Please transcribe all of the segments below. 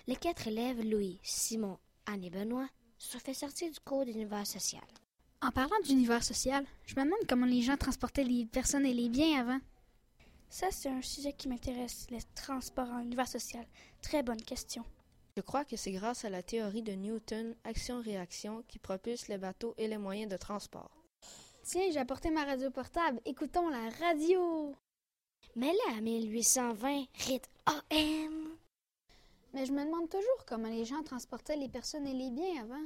Les 4 élèves, Louis, Simon, Anne et Benoît, se sont fait sortir du cours d'univers social. En parlant d'univers social, je me demande comment les gens transportaient les personnes et les biens avant. Ça, c'est un sujet qui m'intéresse, les transports en univers social. Très bonne question. Je crois que c'est grâce à la théorie de Newton, action-réaction, qui propulse les bateaux et les moyens de transport. Tiens, j'ai apporté ma radio portable. Écoutons la radio. Mets-la à 1820, rythme AM. Mais je me demande toujours comment les gens transportaient les personnes et les biens avant.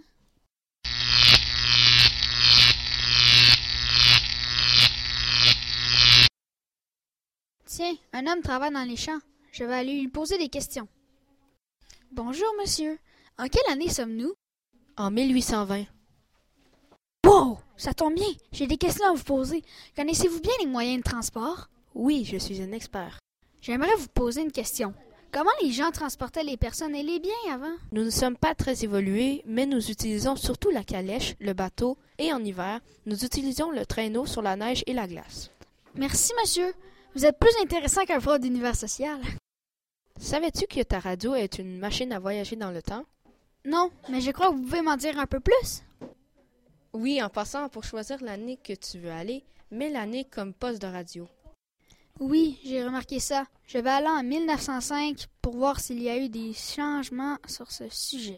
Tiens, un homme travaille dans les champs. Je vais aller lui poser des questions. Bonjour, monsieur. En quelle année sommes-nous? En 1820. Wow! Ça tombe bien. J'ai des questions à vous poser. Connaissez-vous bien les moyens de transport? Oui, je suis un expert. J'aimerais vous poser une question. Comment les gens transportaient les personnes et les biens avant? Nous ne sommes pas très évolués, mais nous utilisons surtout la calèche, le bateau, et en hiver, nous utilisons le traîneau sur la neige et la glace. Merci, monsieur. Vous êtes plus intéressant qu'un prof d'univers social. Savais-tu que ta radio est une machine à voyager dans le temps? Non, mais je crois que vous pouvez m'en dire un peu plus. Oui, en passant, pour choisir l'année que tu veux aller, mets l'année comme poste de radio. Oui, j'ai remarqué ça. Je vais aller en 1905 pour voir s'il y a eu des changements sur ce sujet.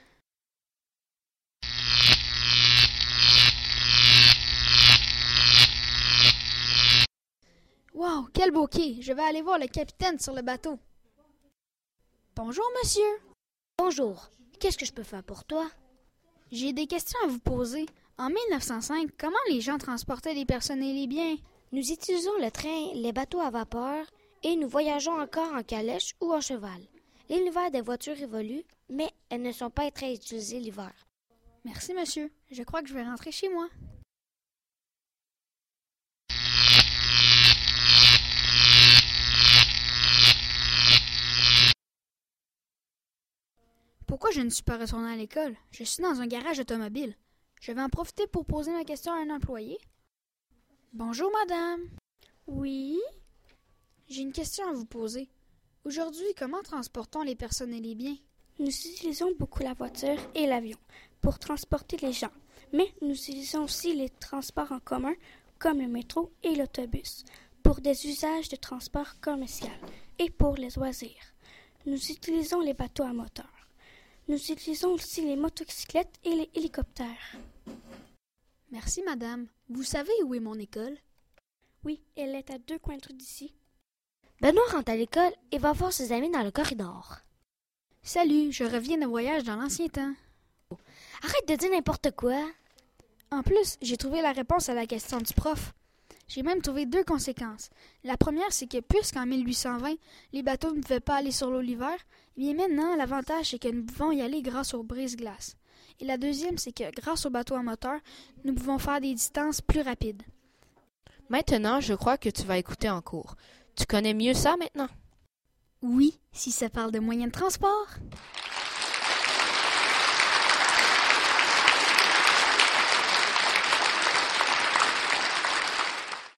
Wow, quel beau quai! Je vais aller voir le capitaine sur le bateau. Bonjour, monsieur. Bonjour, qu'est-ce que je peux faire pour toi? J'ai des questions à vous poser. En 1905, comment les gens transportaient les personnes et les biens? Nous utilisons le train, les bateaux à vapeur et nous voyageons encore en calèche ou en cheval. L'univers des voitures évolue, mais elles ne sont pas très utilisées l'hiver. Merci, monsieur. Je crois que je vais rentrer chez moi. Pourquoi je ne suis pas retourné à l'école? Je suis dans un garage automobile. Je vais en profiter pour poser ma question à un employé. Bonjour, madame. Oui? J'ai une question à vous poser. Aujourd'hui, comment transportons les personnes et les biens? Nous utilisons beaucoup la voiture et l'avion pour transporter les gens, mais nous utilisons aussi les transports en commun comme le métro et l'autobus pour des usages de transport commercial et pour les loisirs. Nous utilisons les bateaux à moteur. Nous utilisons aussi les motocyclettes et les hélicoptères. Merci, madame. Vous savez où est mon école? Oui, elle est à 2 coins de rue d'ici. Benoît rentre à l'école et va voir ses amis dans le corridor. Salut, je reviens de voyage dans l'ancien temps. Arrête de dire n'importe quoi. En plus, j'ai trouvé la réponse à la question du prof. J'ai même trouvé 2 conséquences. La première, c'est que puisqu'en 1820, les bateaux ne pouvaient pas aller sur l'eau l'hiver, bien maintenant, l'avantage, c'est que nous pouvons y aller grâce aux brise-glaces. Et la deuxième, c'est que grâce aux bateaux à moteur, nous pouvons faire des distances plus rapides. Maintenant, je crois que tu vas écouter en cours. Tu connais mieux ça maintenant? Oui, si ça parle de moyens de transport.